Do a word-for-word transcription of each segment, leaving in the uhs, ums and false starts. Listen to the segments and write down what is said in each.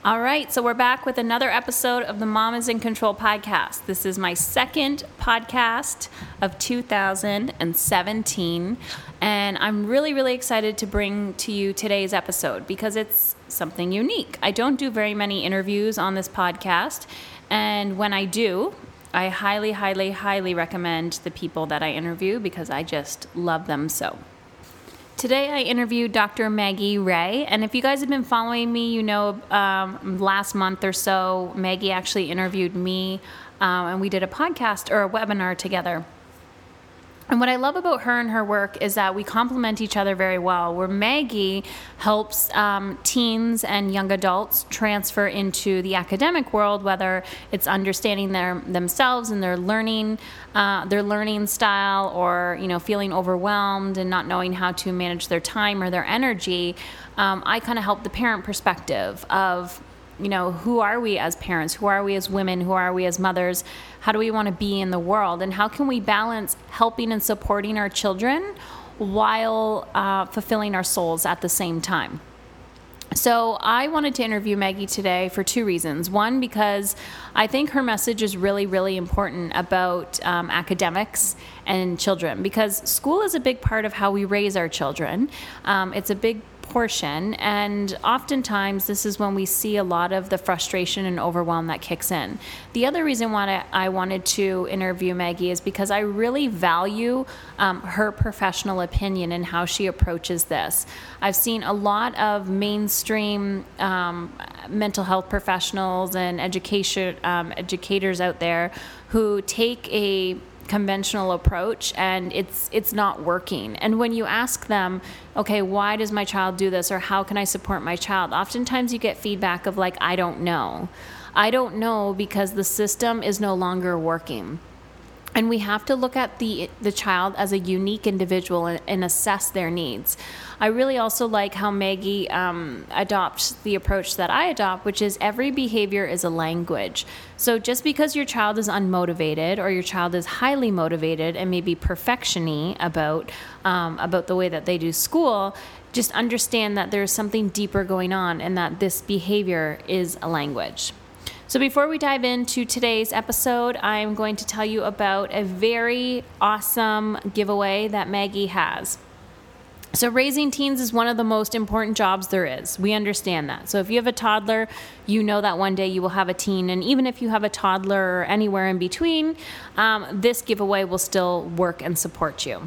All right, so we're back with another episode of the Mom is in Control podcast. This is my second podcast of two thousand seventeen, and I'm really, really excited to bring to you today's episode because it's something unique. I don't do very many interviews on this podcast, and when I do, I highly, highly, highly recommend the people that I interview because I just love them so. Today I interviewed Doctor Maggie Ray, and if you guys have been following me, you know um, last month or so, Maggie actually interviewed me, um, and we did a podcast or a webinar together. And what I love about her and her work is that we complement each other very well, where Maggie helps um, teens and young adults transfer into the academic world, whether it's understanding their themselves and their learning, uh, their learning style, or you know feeling overwhelmed and not knowing how to manage their time or their energy. Um, I kind of help the parent perspective of, you know, who are we as parents? Who are we as women? Who are we as mothers? How do we want to be in the world? And how can we balance helping and supporting our children while uh, fulfilling our souls at the same time? So I wanted to interview Maggie today for two reasons. One, because I think her message is really, really important about um, academics and children, because school is a big part of how we raise our children. Um, it's a big portion, and oftentimes this is when we see a lot of the frustration and overwhelm that kicks in. The other reason why I wanted to interview Maggie is because I really value um, her professional opinion and how she approaches this. I've seen a lot of mainstream um, mental health professionals and education um, educators out there who take a conventional approach and it's it's not working. And when you ask them, okay, why does my child do this, or how can I support my child? Oftentimes you get feedback of like, I don't know. I don't know because the system is no longer working. And we have to look at the the child as a unique individual and, and assess their needs. I really also like how Maggie um, adopts the approach that I adopt, which is every behavior is a language. So just because your child is unmotivated or your child is highly motivated and maybe perfection-y about, um, about the way that they do school, just understand that there's something deeper going on and that this behavior is a language. So before we dive into today's episode, I'm going to tell you about a very awesome giveaway that Maggie has. So raising teens is one of the most important jobs there is. We understand that. So if you have a toddler, you know that one day you will have a teen. And even if you have a toddler or anywhere in between, um, this giveaway will still work and support you.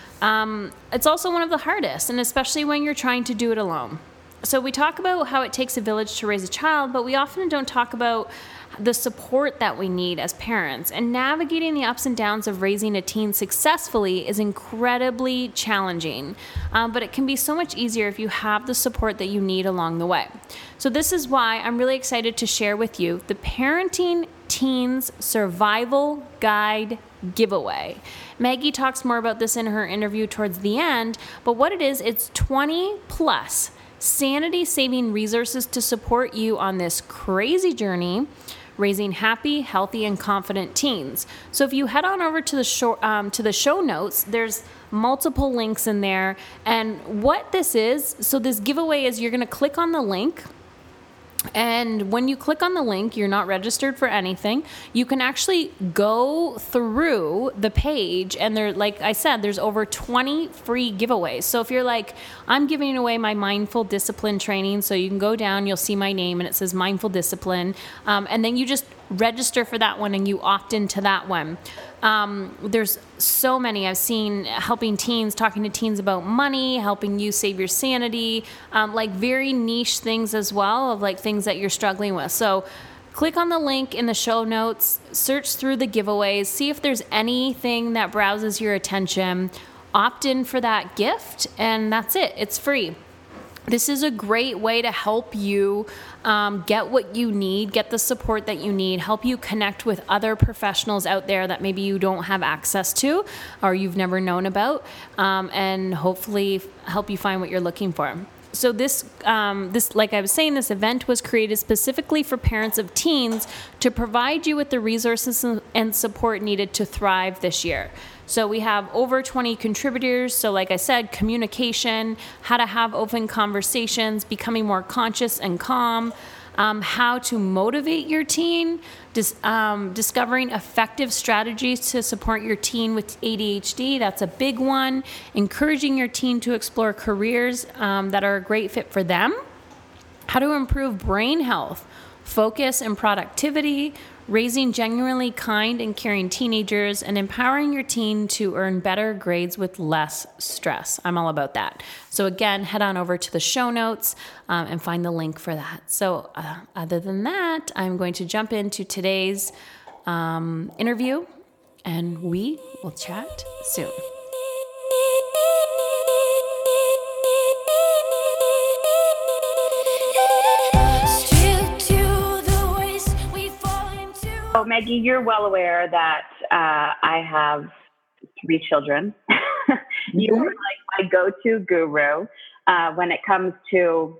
Um, it's also one of the hardest, and especially when you're trying to do it alone. So we talk about how it takes a village to raise a child, but we often don't talk about the support that we need as parents. And navigating the ups and downs of raising a teen successfully is incredibly challenging, um, but it can be so much easier if you have the support that you need along the way. So this is why I'm really excited to share with you the Parenting Teens Survival Guide giveaway. Maggie talks more about this in her interview towards the end, but what it is, it's twenty plus sanity-saving resources to support you on this crazy journey, raising happy, healthy, and confident teens. So if you head on over to the show, um, to the show notes, there's multiple links in there. And what this is, so this giveaway is you're going to click on the link. And when you click on the link, you're not registered for anything. You can actually go through the page, and there, like I said, there's over twenty free giveaways. So if you're like, I'm giving away my mindful discipline training, so you can go down, you'll see my name, and it says mindful discipline, um, and then you just register for that one and you opt into that one. Um, there's so many. I've seen helping teens, talking to teens about money, helping you save your sanity, um, like very niche things as well, of like things that you're struggling with. So click on the link in the show notes, search through the giveaways, see if there's anything that browses your attention, opt in for that gift, and that's it. It's free. This is a great way to help you um, get what you need, get the support that you need, help you connect with other professionals out there that maybe you don't have access to or you've never known about, um, and hopefully help you find what you're looking for. So this, um, this, like I was saying, this event was created specifically for parents of teens to provide you with the resources and support needed to thrive this year. So we have over twenty contributors. So like I said, communication, how to have open conversations, becoming more conscious and calm, um, how to motivate your teen, dis- um, discovering effective strategies to support your teen with A D H D. That's a big one. Encouraging your teen to explore careers um, that are a great fit for them. How to improve brain health, focus, and productivity, raising genuinely kind and caring teenagers, and empowering your teen to earn better grades with less stress. I'm all about that. So again, head on over to the show notes um, and find the link for that. So uh, other than that, I'm going to jump into today's um, interview, and we will chat soon. So Maggie, you're well aware that uh, I have three children. You are like my go-to guru uh, when it comes to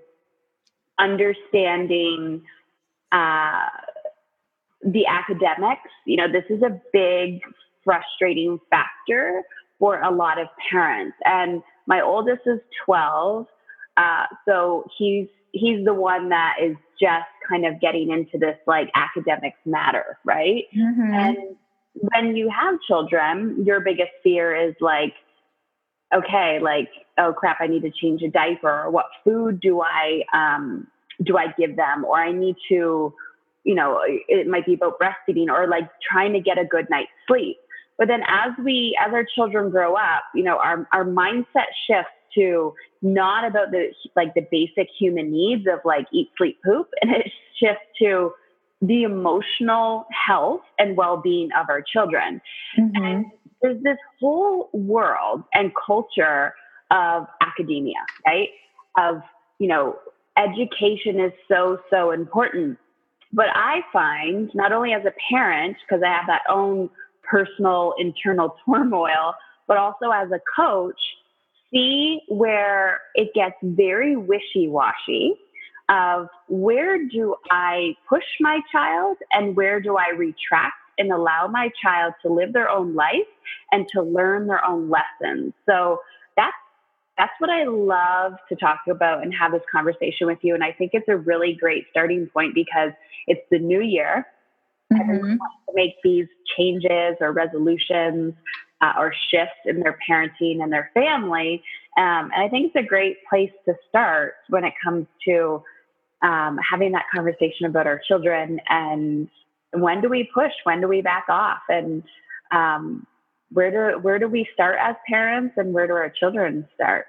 understanding uh, the academics. You know, this is a big, frustrating factor for a lot of parents. And my oldest is twelve, uh, so he's he's the one that is just kind of getting into this like academics matter, right? Mm-hmm. And when you have children, your biggest fear is like, okay, like, oh crap, I need to change a diaper, or what food do I um, do I give them, or I need to, you know, it might be about breastfeeding or like trying to get a good night's sleep. But then as we, as our children grow up, you know, our, our mindset shifts to not about the, like the basic human needs of like eat, sleep, poop. And it shifts to the emotional health and well-being of our children. Mm-hmm. And there's this whole world and culture of academia, right? Of, you know, education is so, so important. But I find not only as a parent, because I have that own personal internal turmoil, but also as a coach, see where it gets very wishy-washy of where do I push my child and where do I retract and allow my child to live their own life and to learn their own lessons. So that's that's what I love to talk about and have this conversation with you. And I think it's a really great starting point because it's the new year. Mm-hmm. Everyone wants to make these changes or resolutions uh, or shifts in their parenting and their family. Um, and I think it's a great place to start when it comes to um, having that conversation about our children and when do we push, when do we back off, and um, where do where do we start as parents and where do our children start?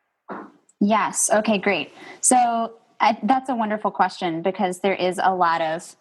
Yes. Okay, great. So I, that's a wonderful question because there is a lot of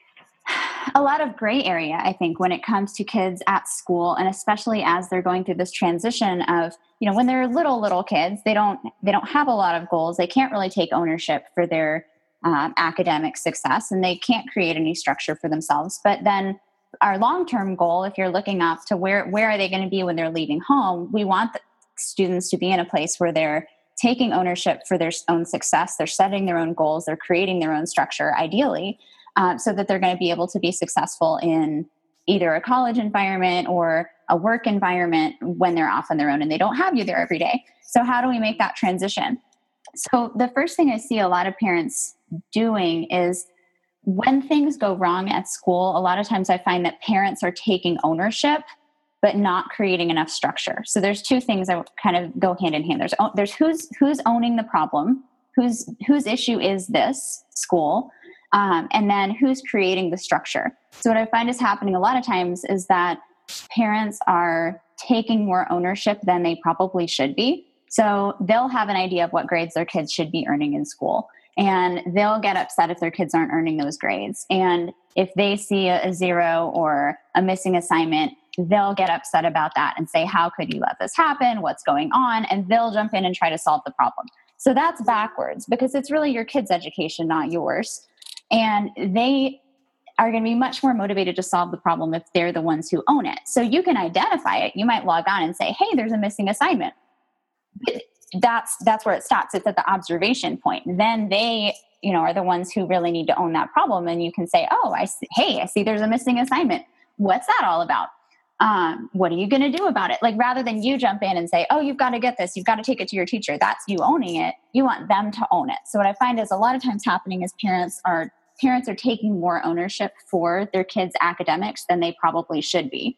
a lot of gray area, I think, when it comes to kids at school, and especially as they're going through this transition of, you know, when they're little, little kids, they don't, they don't have a lot of goals. They can't really take ownership for their um, academic success, and they can't create any structure for themselves. But then our long-term goal, if you're looking up to where, where are they going to be when they're leaving home, we want the students to be in a place where they're taking ownership for their own success. They're setting their own goals. They're creating their own structure, ideally. Um, so that they're going to be able to be successful in either a college environment or a work environment when they're off on their own and they don't have you there every day. So how do we make that transition? So the first thing I see a lot of parents doing is when things go wrong at school, a lot of times I find that parents are taking ownership but not creating enough structure. So there's two things that kind of go hand in hand. There's there's who's who's owning the problem, whose whose issue is this school, Um, and then who's creating the structure. So what I find is happening a lot of times is that parents are taking more ownership than they probably should be. So they'll have an idea of what grades their kids should be earning in school, and they'll get upset if their kids aren't earning those grades. And if they see a, a zero or a missing assignment, they'll get upset about that and say, how could you let this happen? What's going on? And they'll jump in and try to solve the problem. So that's backwards because it's really your kid's education, not yours. And they are going to be much more motivated to solve the problem if they're the ones who own it. So you can identify it. You might log on and say, hey, there's a missing assignment. But that's that's where it stops. It's at the observation point. Then they, you know, are the ones who really need to own that problem. And you can say, oh, I see, hey, I see there's a missing assignment. What's that all about? Um, what are you going to do about it? Like, rather than you jump in and say, oh, you've got to get this, you've got to take it to your teacher. That's you owning it. You want them to own it. So what I find is a lot of times happening is parents are, parents are taking more ownership for their kids' academics than they probably should be.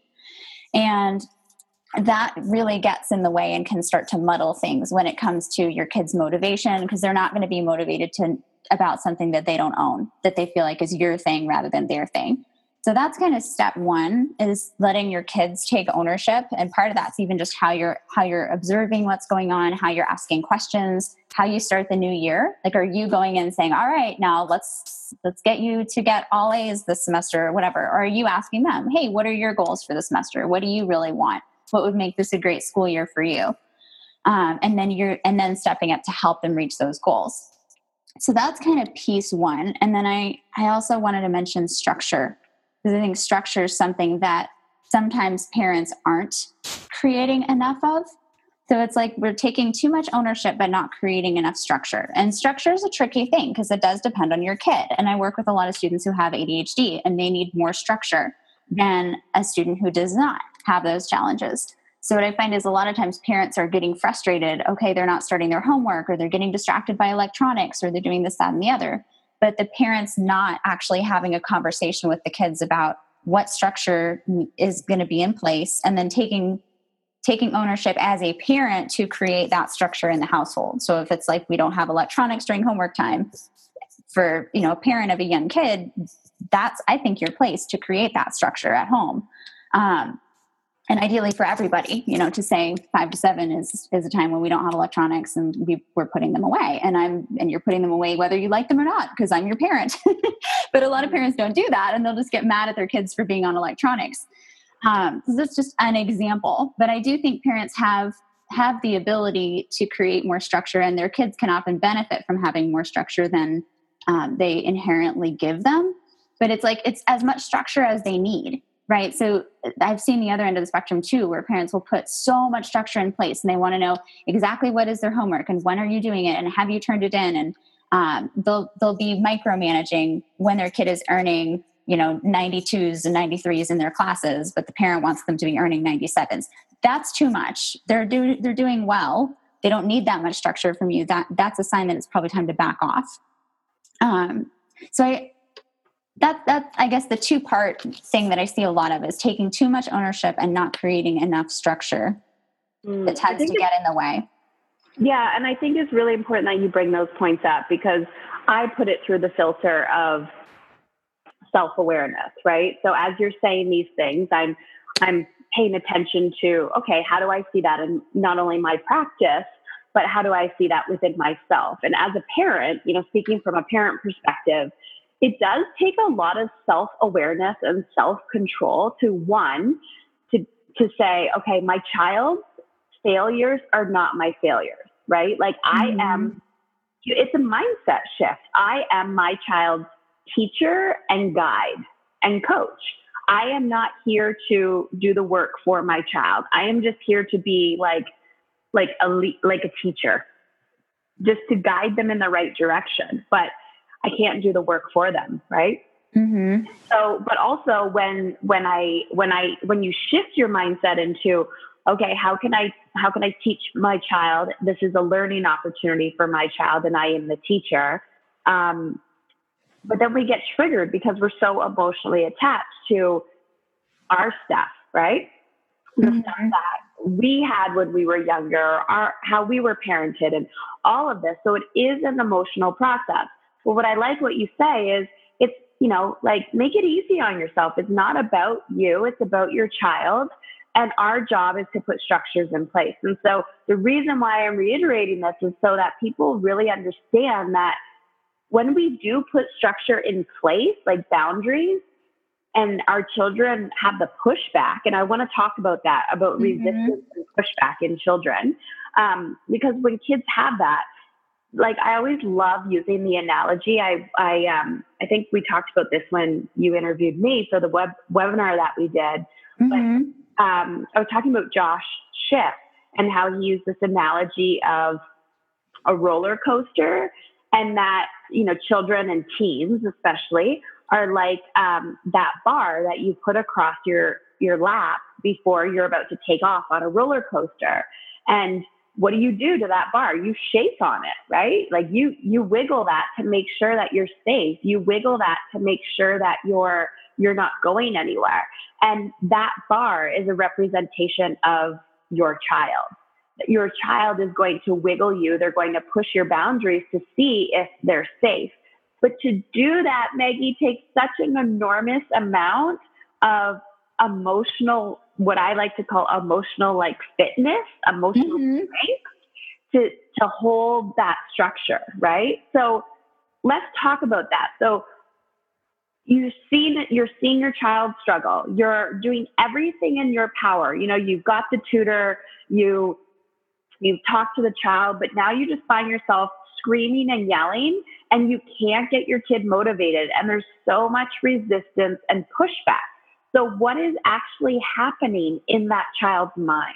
And that really gets in the way and can start to muddle things when it comes to your kids' motivation, because they're not going to be motivated to about something that they don't own, that they feel like is your thing rather than their thing. So that's kind of step one, is letting your kids take ownership. And part of that's even just how you're, how you're observing what's going on, how you're asking questions, how you start the new year. Like, are you going in and saying, all right, now let's, let's get you to get all A's this semester or whatever. Or are you asking them, hey, what are your goals for the semester? What do you really want? What would make this a great school year for you? Um, and then you're, and then stepping up to help them reach those goals. So that's kind of piece one. And then I, I also wanted to mention structure, because I think structure is something that sometimes parents aren't creating enough of. So it's like we're taking too much ownership, but not creating enough structure. And structure is a tricky thing because it does depend on your kid. And I work with a lot of students who have A D H D, and they need more structure than a student who does not have those challenges. So what I find is a lot of times parents are getting frustrated. Okay, they're not starting their homework, or they're getting distracted by electronics, or they're doing this, that, and the other. But the parents not actually having a conversation with the kids about what structure is going to be in place, and then taking taking ownership as a parent to create that structure in the household. So if it's like we don't have electronics during homework time, for, you know, a parent of a young kid, that's, I think, your place to create that structure at home. Um, and ideally for everybody, you know, to say five to seven is, is a time when we don't have electronics and we, we're putting them away, and I'm, and you're putting them away whether you like them or not, because I'm your parent. But a lot of parents don't do that, and they'll just get mad at their kids for being on electronics. Um, so that's just an example, but I do think parents have, have the ability to create more structure, and their kids can often benefit from having more structure than um, they inherently give them. But it's like, it's as much structure as they need. Right. So I've seen the other end of the spectrum too, where parents will put so much structure in place, and they want to know exactly what is their homework and when are you doing it and have you turned it in? And um, they'll, they'll be micromanaging when their kid is earning, you know, ninety-twos and ninety-threes in their classes, but the parent wants them to be earning ninety-sevens. That's too much. They're doing, they're doing well. They don't need that much structure from you. That that's a sign that it's probably time to back off. Um, so I, That, that, I guess the two part thing that I see a lot of is taking too much ownership and not creating enough structure mm, that tends to get in the way. Yeah. And I think it's really important that you bring those points up, because I put it through the filter of self-awareness, right? So as you're saying these things, I'm, I'm paying attention to, okay, how do I see that in not only my practice, but how do I see that within myself? And as a parent, you know, speaking from a parent perspective, it does take a lot of self-awareness and self-control to one, to, to say, okay, my child's failures are not my failures, right? Like mm-hmm. I am, it's a mindset shift. I am my child's teacher and guide and coach. I am not here to do the work for my child. I am just here to be like, like a, like a teacher, just to guide them in the right direction. But I can't do the work for them. Right. Mm-hmm. So, but also when, when I, when I, when you shift your mindset into, okay, how can I, how can I teach my child? This is a learning opportunity for my child, and I am the teacher. Um, but then we get triggered because we're so emotionally attached to our stuff, right? Mm-hmm. The stuff that we had when we were younger, our, how we were parented, and all of this. So it is an emotional process. Well, what I like what you say is it's, you know, like, make it easy on yourself. It's not about you. It's about your child. And our job is to put structures in place. And so the reason why I'm reiterating this is so that people really understand that when we do put structure in place, like boundaries, and our children have the pushback, and I want to talk about that, about mm-hmm. resistance and pushback in children, um, because when kids have that, like, I always love using the analogy. I, I, um, I think we talked about this when you interviewed me for the web webinar that we did. Mm-hmm. But, um, I was talking about Josh Schiff and how he used this analogy of a roller coaster, and that, you know, children and teens especially are like, um, that bar that you put across your, your lap before you're about to take off on a roller coaster. And what do you do to that bar? You shake on it, right? Like you, you wiggle that to make sure that you're safe. You wiggle that to make sure that you're, you're not going anywhere. And that bar is a representation of your child. Your child is going to wiggle you. They're going to push your boundaries to see if they're safe. But to do that, Maggie, takes such an enormous amount of emotional, what I like to call emotional like fitness, emotional mm-hmm. strength to, to hold that structure, right? So let's talk about that. So you've seen, you're seeing your child struggle. You're doing everything in your power. You know, you've got the tutor, you, you've talked to the child, but now you just find yourself screaming and yelling and you can't get your kid motivated. And there's so much resistance and pushback. So what is actually happening in that child's mind?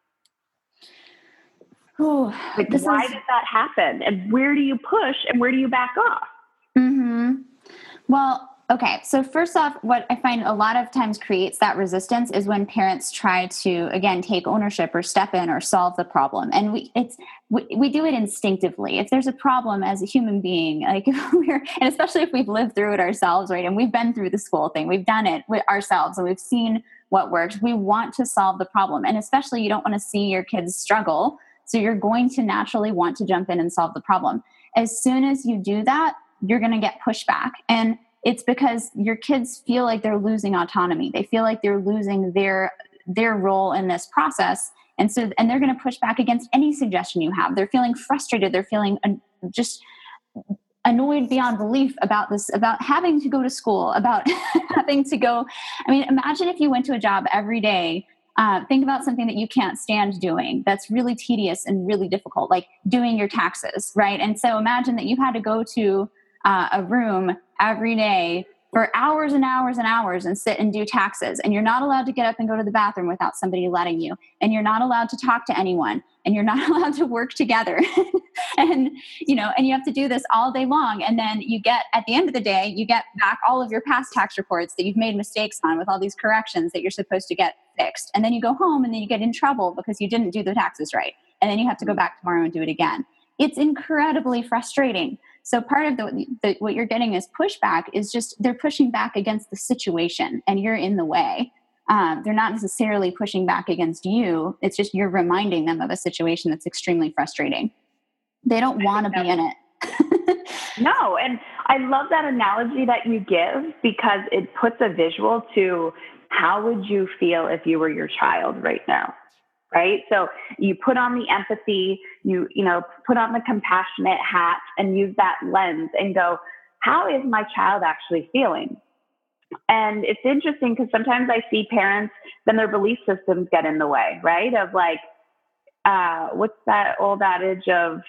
Oh, like, why is... does that happen? And where do you push and where do you back off? Mm-hmm. Well, okay. So first off, what I find a lot of times creates that resistance is when parents try to, again, take ownership or step in or solve the problem. And we, it's, we, we do it instinctively. If there's a problem as a human being, like if we're, and especially if we've lived through it ourselves, right? And we've been through the school thing, we've done it with ourselves and we've seen what works. We want to solve the problem. And especially you don't want to see your kids struggle. So you're going to naturally want to jump in and solve the problem. As soon as you do that, you're going to get pushback. And it's because your kids feel like they're losing autonomy. They feel like they're losing their their role in this process. And so, and they're going to push back against any suggestion you have. They're feeling frustrated. They're feeling uh, just annoyed beyond belief about this, about having to go to school, about having to go. I mean, imagine if you went to a job every day. Uh, think about something that you can't stand doing that's really tedious and really difficult, like doing your taxes, right? And so imagine that you had to go to uh, a room every day for hours and hours and hours and sit and do taxes. And you're not allowed to get up and go to the bathroom without somebody letting you. And you're not allowed to talk to anyone. And you're not allowed to work together. and, you know, and you have to do this all day long. And then you get, at the end of the day, you get back all of your past tax reports that you've made mistakes on with all these corrections that you're supposed to get fixed. And then you go home and then you get in trouble because you didn't do the taxes right. And then you have to go back tomorrow and do it again. It's incredibly frustrating. So part of the, the what you're getting as pushback is just they're pushing back against the situation and you're in the way. Um, they're not necessarily pushing back against you. It's just you're reminding them of a situation that's extremely frustrating. They don't want to be in it. No, and I love that analogy that you give because it puts a visual to how would you feel if you were your child right now? Right? So you put on the empathy, you, you know, put on the compassionate hat and use that lens and go, how is my child actually feeling? And it's interesting because sometimes I see parents, then their belief systems get in the way, right? Of like, uh, what's that old adage of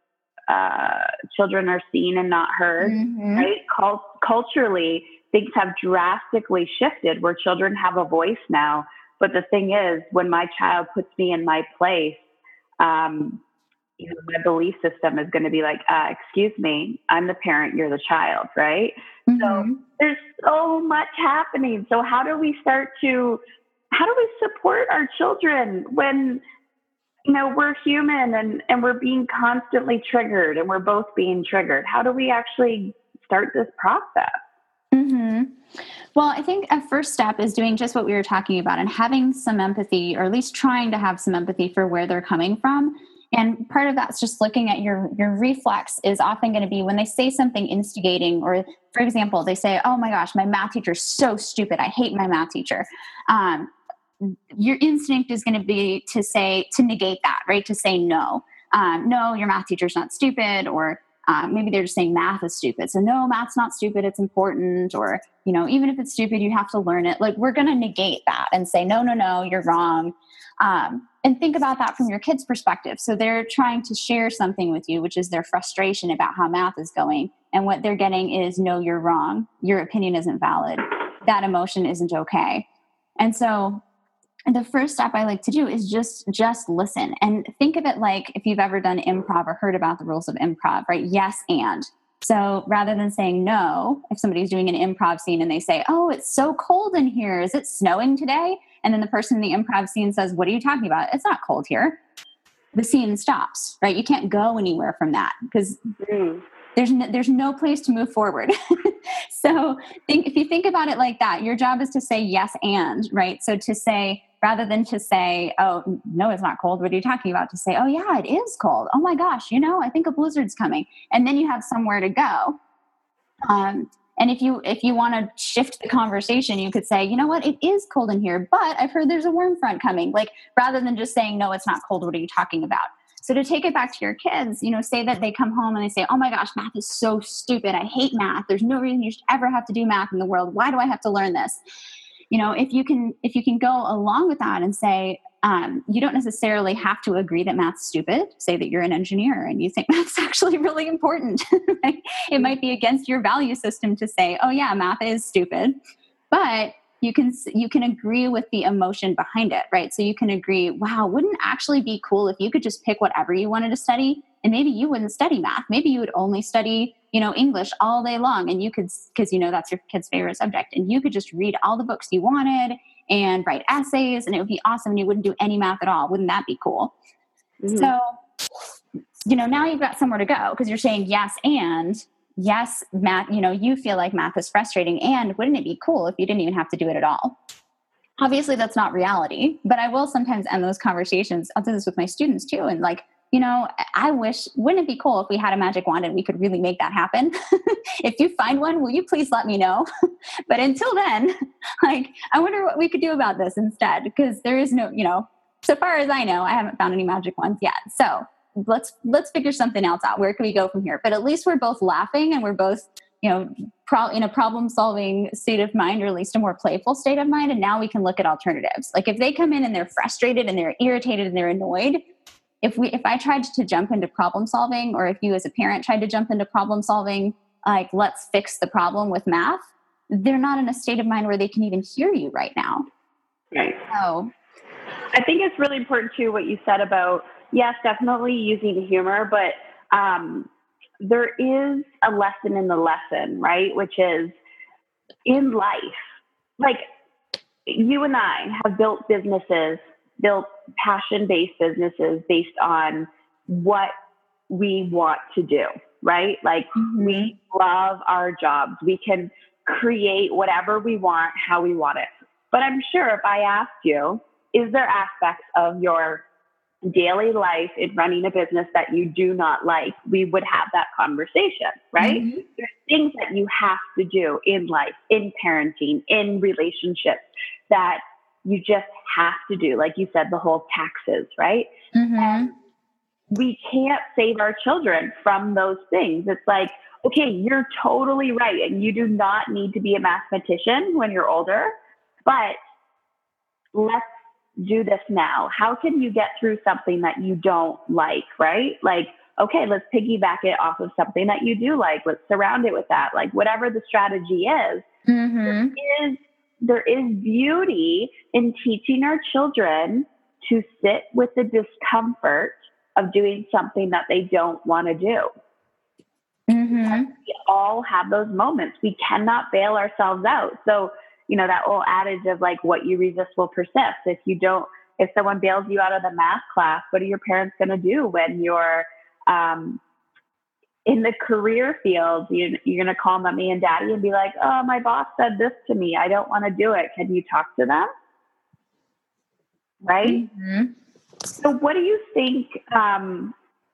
uh, children are seen and not heard, mm-hmm. right? Cult- culturally, things have drastically shifted where children have a voice now. But the thing is, when my child puts me in my place, um, you know, my belief system is going to be like, uh, excuse me, I'm the parent, you're the child, right? Mm-hmm. So there's so much happening. So how do we start to, how do we support our children when, you know, we're human and, and we're being constantly triggered and we're both being triggered? How do we actually start this process? Mm-hmm. Well, I think a first step is doing just what we were talking about and having some empathy, or at least trying to have some empathy for where they're coming from. And part of that's just looking at your, your reflex is often going to be when they say something instigating, or for example, they say, oh my gosh, my math teacher is so stupid. I hate my math teacher. Um, your instinct is going to be to say, to negate that, right? To say, no, um, no, your math teacher's not stupid, or Um, maybe they're just saying math is stupid. So no, math's not stupid. It's important. Or, you know, even if it's stupid, you have to learn it. Like we're going to negate that and say, no, no, no, you're wrong. Um, and think about that from your kid's perspective. So they're trying to share something with you, which is their frustration about how math is going. And what they're getting is, no, you're wrong. Your opinion isn't valid. That emotion isn't okay. And so the first step I like to do is just, just listen and think of it like if you've ever done improv or heard about the rules of improv, right? Yes. And So rather than saying no, if somebody's doing an improv scene and they say, oh, it's so cold in here, is it snowing today? And then the person in the improv scene says, what are you talking about? It's not cold here. The scene stops, right? You can't go anywhere from that because mm. there's no, there's no place to move forward. So think, if you think about it like that, your job is to say yes and, right? So to say, rather than to say, oh, no, it's not cold. What are you talking about? To say, oh, yeah, it is cold. Oh, my gosh, you know, I think a blizzard's coming. And then you have somewhere to go. Um, and if you if you want to shift the conversation, you could say, you know what, it is cold in here, but I've heard there's a warm front coming. Like, rather than just saying, no, it's not cold. What are you talking about? So to take it back to your kids, you know, say that they come home and they say, oh, my gosh, math is so stupid. I hate math. There's no reason you should ever have to do math in the world. Why do I have to learn this? You know, if you can, if you can go along with that and say, um, you don't necessarily have to agree that math's stupid. Say that you're an engineer and you think math's actually really important. Right? It might be against your value system to say, oh yeah, math is stupid, but you can, you can agree with the emotion behind it, right? So you can agree, wow, wouldn't it actually be cool if you could just pick whatever you wanted to study? And maybe you wouldn't study math. Maybe you would only study, you know, English all day long. And you could, because, you know, that's your kid's favorite subject. And you could just read all the books you wanted and write essays, and it would be awesome. And you wouldn't do any math at all. Wouldn't that be cool? Mm-hmm. So, you know, now you've got somewhere to go because you're saying yes and yes, math, you know, you feel like math is frustrating. And wouldn't it be cool if you didn't even have to do it at all? Obviously, that's not reality, but I will sometimes end those conversations. I'll do this with my students too. And like, you know, I wish, wouldn't it be cool if we had a magic wand and we could really make that happen? If you find one, will you please let me know? But until then, like, I wonder what we could do about this instead, because there is no, you know, so far as I know, I haven't found any magic wands yet. So let's, let's figure something else out. Where can we go from here? But at least we're both laughing and we're both, you know, pro- in a problem solving state of mind, or at least a more playful state of mind. And now we can look at alternatives. Like if they come in and they're frustrated and they're irritated and they're annoyed, If we, if I tried to jump into problem solving, or if you as a parent tried to jump into problem solving, like let's fix the problem with math, they're not in a state of mind where they can even hear you right now. Right. So I think it's really important too, what you said about, yes, definitely using humor, but um, there is a lesson in the lesson, right? Which is in life, like you and I have built businesses built passion-based businesses based on what we want to do, right? Like mm-hmm. we love our jobs. We can create whatever we want, how we want it. But I'm sure if I asked you, is there aspects of your daily life in running a business that you do not like, we would have that conversation, right? Mm-hmm. There's things that you have to do in life, in parenting, in relationships that you just have to do, like you said, the whole taxes, right? Mm-hmm. And we can't save our children from those things. It's like, okay, you're totally right. And you do not need to be a mathematician when you're older, but let's do this now. How can you get through something that you don't like, right? Like, okay, let's piggyback it off of something that you do like. Let's surround it with that. Like whatever the strategy is, mm-hmm. there is There is beauty in teaching our children to sit with the discomfort of doing something that they don't want to do. Mm-hmm. We all have those moments. We cannot bail ourselves out. So, you know, that old adage of like, what you resist will persist. If you don't, if someone bails you out of the math class, what are your parents going to do when you're, um, in the career field? You, you're going to call mommy and daddy and be like, oh, my boss said this to me. I don't want to do it. Can you talk to them? Right? Mm-hmm. So what do you think? Um,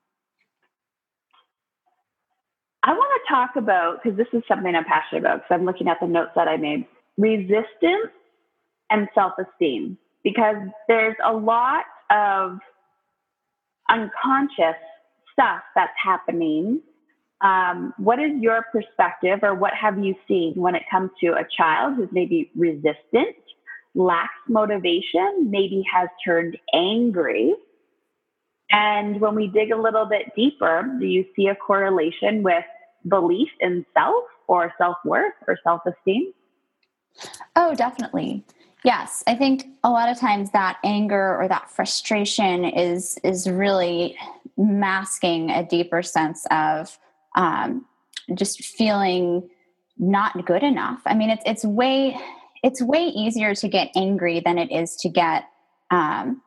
I want to talk about, because this is something I'm passionate about, because I'm looking at the notes that I made, resistance and self-esteem, because there's a lot of unconscious stuff that's happening. Um, what is your perspective, or what have you seen when it comes to a child who's maybe resistant, lacks motivation, maybe has turned angry? And when we dig a little bit deeper, do you see a correlation with belief in self, or self-worth, or self-esteem? Oh, definitely. Yes. I think a lot of times that anger or that frustration is, is really masking a deeper sense of, um, just feeling not good enough. I mean, it's, it's way, it's way easier to get angry than it is to get, um,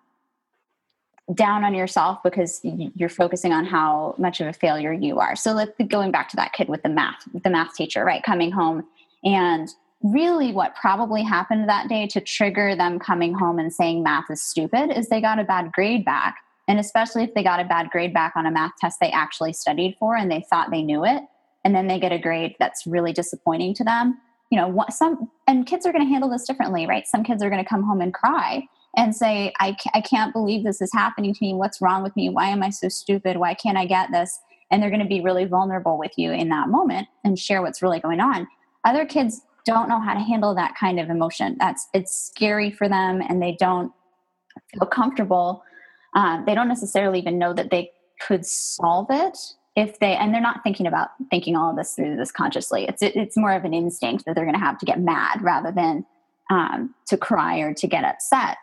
down on yourself because you're focusing on how much of a failure you are. So let's going back to that kid with the math, the math teacher, right? Coming home, and really what probably happened that day to trigger them coming home and saying math is stupid is they got a bad grade back. And especially if they got a bad grade back on a math test they actually studied for and they thought they knew it, and then they get a grade that's really disappointing to them. You know, what some, and kids are going to handle this differently, right? Some kids are going to come home and cry and say, I, I can't believe this is happening to me. What's wrong with me? Why am I so stupid? Why can't I get this? And they're going to be really vulnerable with you in that moment and share what's really going on. Other kids don't know how to handle that kind of emotion. That's, it's scary for them, and they don't feel comfortable. Um, they don't necessarily even know that they could solve it if they, and they're not thinking about thinking all of this through this consciously. It's, it, it's more of an instinct that they're going to have to get mad rather than um, to cry or to get upset.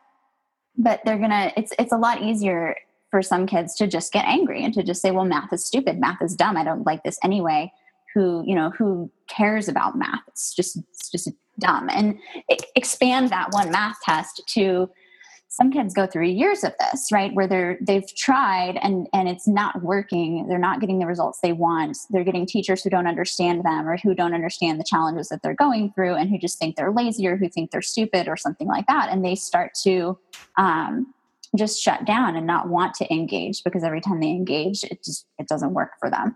But they're going to, it's, it's a lot easier for some kids to just get angry and to just say, well, math is stupid. Math is dumb. I don't like this anyway. Who, you know, who cares about math? It's just, it's just dumb. And it, expand that one math test to some kids go through years of this, right? Where they're, they've tried and, and it's not working. They're not getting the results they want. They're getting teachers who don't understand them or who don't understand the challenges that they're going through and who just think they're lazy or who think they're stupid or something like that. And they start to um, just shut down and not want to engage because every time they engage, it just, it doesn't work for them.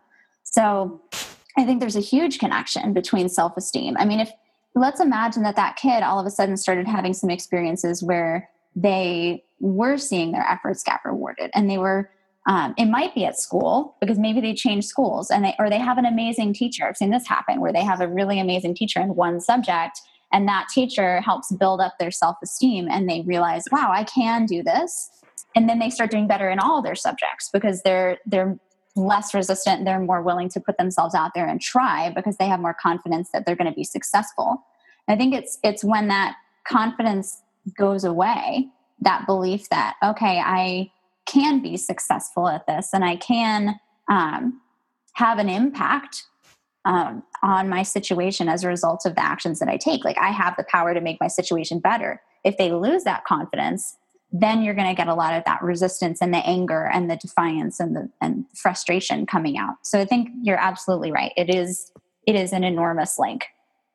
So I think there's a huge connection between self-esteem. I mean, if let's imagine that that kid all of a sudden started having some experiences where they were seeing their efforts get rewarded, and they were, um, it might be at school because maybe they changed schools and they, or they have an amazing teacher. I've seen this happen where they have a really amazing teacher in one subject, and that teacher helps build up their self-esteem, and they realize, wow, I can do this. And then they start doing better in all their subjects because they're, they're less resistant. They're more willing to put themselves out there and try because they have more confidence that they're going to be successful. I think it's, it's when that confidence goes away, that belief that, okay, I can be successful at this and I can um, have an impact um, on my situation as a result of the actions that I take. Like I have the power to make my situation better. If they lose that confidence, then you're going to get a lot of that resistance and the anger and the defiance and the and frustration coming out. So I think you're absolutely right. It is, it is an enormous link.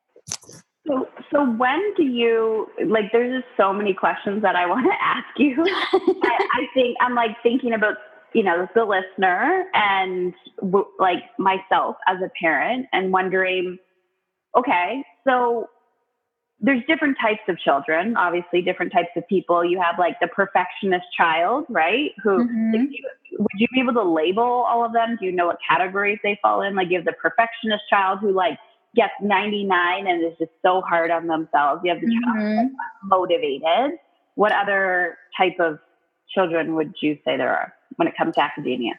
So, so when do you, like, there's just so many questions that I want to ask you. I, I think I'm like thinking about, you know, the listener and w- like myself as a parent and wondering, okay, so there's different types of children, obviously different types of people. You have like the perfectionist child, right? Who, Mm-hmm. if you, would you be able to label all of them? Do you know what categories they fall in? Like you have the perfectionist child who like gets ninety-nine and is just so hard on themselves. You have the Mm-hmm. child that's motivated. What other type of children would you say there are when it comes to academia?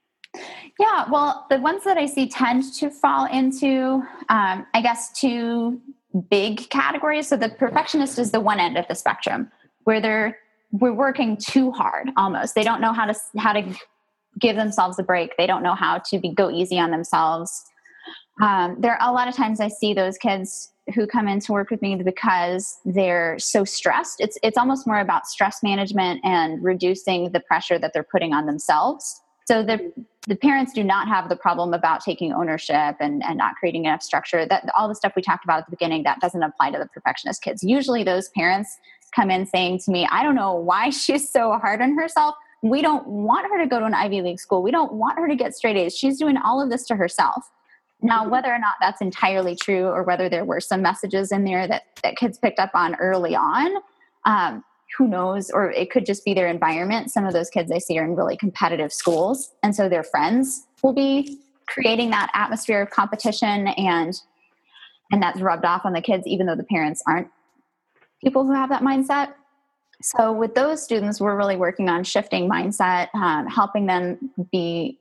Yeah, well, the ones that I see tend to fall into, um, I guess, two big categories. So the perfectionist is the one end of the spectrum where they're we're working too hard almost. They don't know how to how to give themselves a break. They don't know how to be, go easy on themselves. Um, there are a lot of times I see those kids who come in to work with me because they're so stressed. It's it's almost more about stress management and reducing the pressure that they're putting on themselves. So the the parents do not have the problem about taking ownership and, and not creating enough structure. That all the stuff we talked about at the beginning, that doesn't apply to the perfectionist kids. Usually those parents come in saying to me, I don't know why she's so hard on herself. We don't want her to go to an Ivy League school. We don't want her to get straight A's. She's doing all of this to herself. Now, whether or not that's entirely true or whether there were some messages in there that, that kids picked up on early on, um, who knows? Or it could just be their environment. Some of those kids I see are in really competitive schools. And so their friends will be creating that atmosphere of competition, and and that's rubbed off on the kids, even though the parents aren't people who have that mindset. So with those students, we're really working on shifting mindset, um, helping them be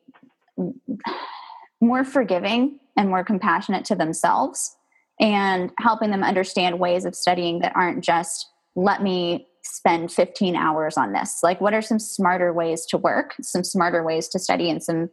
more forgiving and more compassionate to themselves, and helping them understand ways of studying that aren't just, let me spend fifteen hours on this. Like, what are some smarter ways to work, some smarter ways to study, and some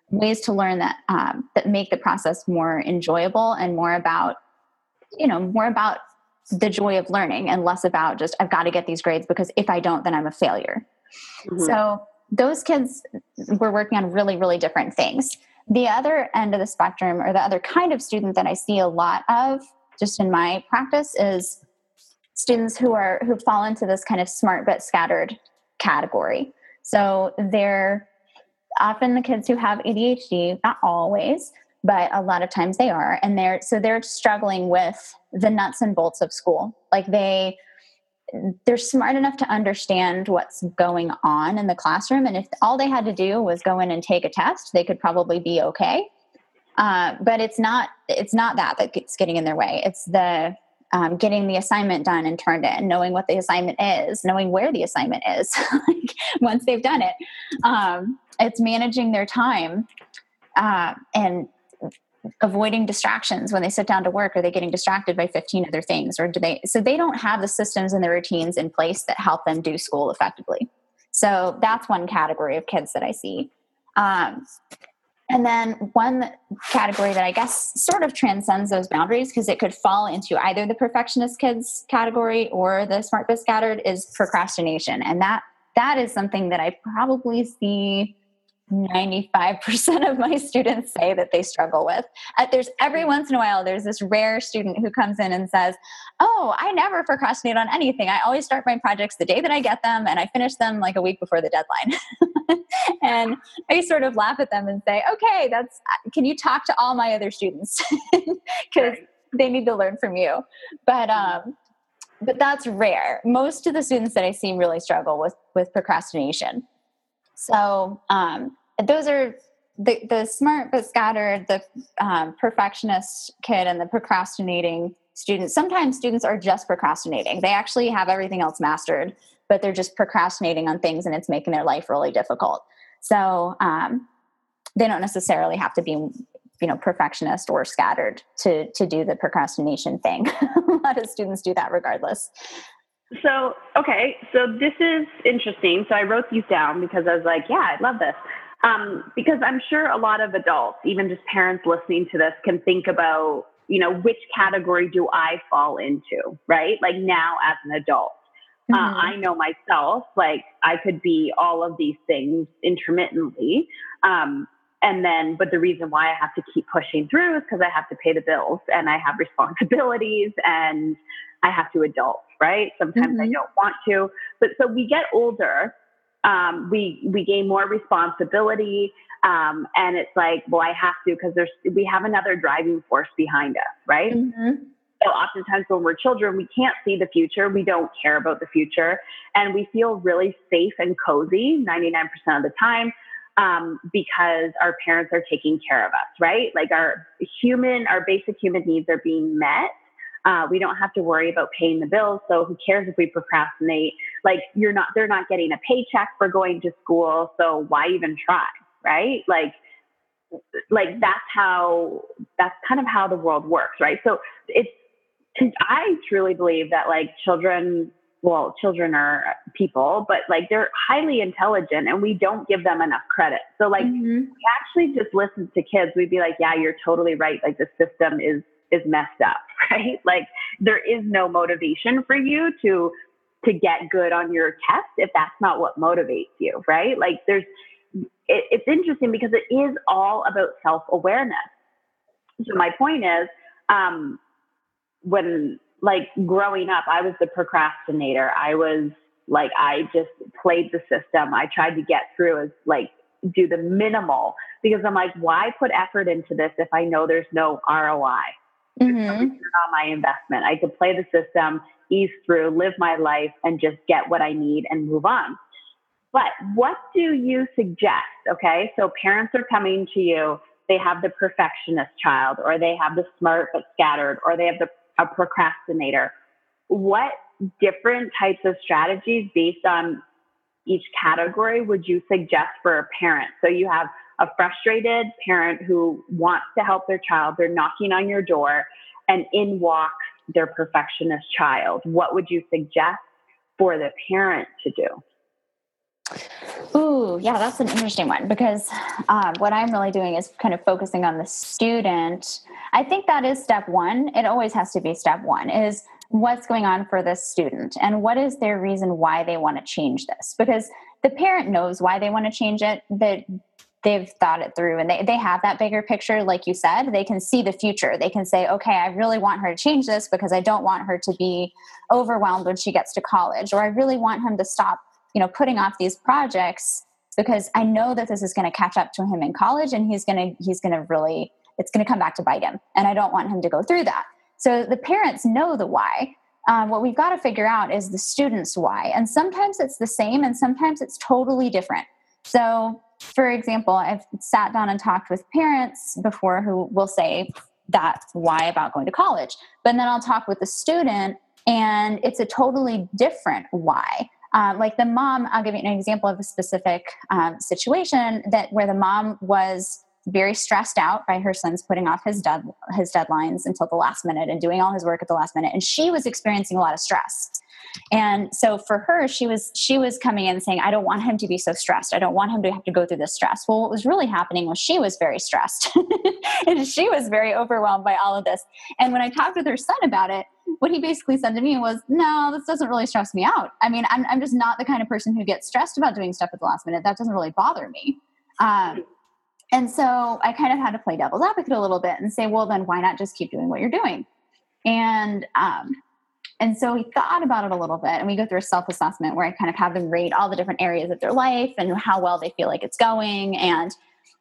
ways to learn that, um, that make the process more enjoyable and more about, you know, more about the joy of learning and less about just, I've got to get these grades because if I don't, then I'm a failure. Mm-hmm. So those kids were working on really, really different things. The other end of the spectrum, or the other kind of student that I see a lot of just in my practice, is students who are, who fall into this kind of smart but scattered category. So they're often the kids who have A D H D, not always, but a lot of times they are. And they're, so they're struggling with the nuts and bolts of school. Like they, they're smart enough to understand what's going on in the classroom. And if all they had to do was go in and take a test, they could probably be okay. Uh, but it's not, it's not that that's getting in their way. It's the um, getting the assignment done and turned in, knowing what the assignment is, knowing where the assignment is like once they've done it. Um, it's managing their time uh, and avoiding distractions when they sit down to work. Are they getting distracted by fifteen other things, or do they, so they don't have the systems and the routines in place that help them do school effectively. So that's one category of kids that I see. Um, and then one category that I guess sort of transcends those boundaries, because it could fall into either the perfectionist kids category or the smart but scattered, is procrastination. And that, that is something that I probably see ninety-five percent of my students say that they struggle with. Uh, there's every once in a while, there's this rare student who comes in and says, oh, I never procrastinate on anything. I always start my projects the day that I get them, and I finish them like a week before the deadline. And I sort of laugh at them and say, okay, that's, can you talk to all my other students? Because they need to learn from you. But, um, but that's rare. Most of the students that I see really struggle with, with procrastination. So um, those are the, the smart but scattered, the um, perfectionist kid, and the procrastinating student. Sometimes students are just procrastinating. They actually have everything else mastered, but they're just procrastinating on things, and it's making their life really difficult. So um, they don't necessarily have to be, you know, perfectionist or scattered to to do the procrastination thing. A lot of students do that regardless. So, okay, so this is interesting. So I wrote these down because I was like, yeah, I love this. Um, because I'm sure a lot of adults, even just parents listening to this, can think about, you know, which category do I fall into, right? Like now as an adult. Mm-hmm. Uh, I know myself, like I could be all of these things intermittently. Um, and then, but the reason why I have to keep pushing through is because I have to pay the bills and I have responsibilities and I have to adult, right? Sometimes mm-hmm. I don't want to, but so we get older, um, we, we gain more responsibility. Um, and it's like, well, I have to, because there's, we have another driving force behind us, right? Mm-hmm. So oftentimes when we're children, we can't see the future. We don't care about the future. And we feel really safe and cozy ninety-nine percent of the time, um, because our parents are taking care of us, right? Like our human, our basic human needs are being met. Uh, we don't have to worry about paying the bills. So who cares if we procrastinate? Like you're not, they're not getting a paycheck for going to school. So why even try? Right? Like, like that's how, that's kind of how the world works. Right. So it's, I truly believe that like children, well, children are people, but like they're highly intelligent and we don't give them enough credit. So like mm-hmm. we actually just listen to kids. We'd be like, yeah, you're totally right. Like the system is, is messed up, right? Like there is no motivation for you to, to get good on your test if that's not what motivates you, right? Like there's, it, it's interesting because it is all about self-awareness. So my point is, um, when like growing up, I was the procrastinator. I was like, I just played the system. I tried to get through as like, do the minimal because I'm like, why put effort into this if I know there's no R O I? Mm-hmm. There's no return on my investment. I could play the system, ease through, live my life, and just get what I need and move on. But what do you suggest? Okay, so parents are coming to you. They have the perfectionist child, or they have the smart but scattered, or they have the a procrastinator. What different types of strategies based on each category would you suggest for a parent? So you have a frustrated parent who wants to help their child. They're knocking on your door and in walks their perfectionist child. What would you suggest for the parent to do? Ooh, yeah, that's an interesting one because um, what I'm really doing is kind of focusing on the student. I think that is step one. It always has to be step one is what's going on for this student and what is their reason why they want to change this? Because the parent knows why they want to change it, that they've thought it through and they, they have that bigger picture. Like you said, they can see the future. They can say, okay, I really want her to change this because I don't want her to be overwhelmed when she gets to college, or I really want him to stop, you know, putting off these projects because I know that this is going to catch up to him in college and he's going to, he's going to really, it's going to come back to bite him. And I don't want him to go through that. So the parents know the why. Um, what we've got to figure out is the student's why. And sometimes it's the same and sometimes it's totally different. So for example, I've sat down and talked with parents before who will say that why about going to college, but then I'll talk with the student and it's a totally different why. Um, like the mom, I'll give you an example of a specific um, situation that where the mom was very stressed out by her son's putting off his dead, his deadlines until the last minute and doing all his work at the last minute. And she was experiencing a lot of stress. And so for her, she was, she was coming in saying, I don't want him to be so stressed. I don't want him to have to go through this stress. Well, what was really happening was she was very stressed and she was very overwhelmed by all of this. And when I talked with her son about it, what he basically said to me was, no, this doesn't really stress me out. I mean, I'm, I'm just not the kind of person who gets stressed about doing stuff at the last minute. That doesn't really bother me. Um, and so I kind of had to play devil's advocate a little bit and say, well, then why not just keep doing what you're doing? And, um, And so we thought about it a little bit and we go through a self-assessment where I kind of have them rate all the different areas of their life and how well they feel like it's going. And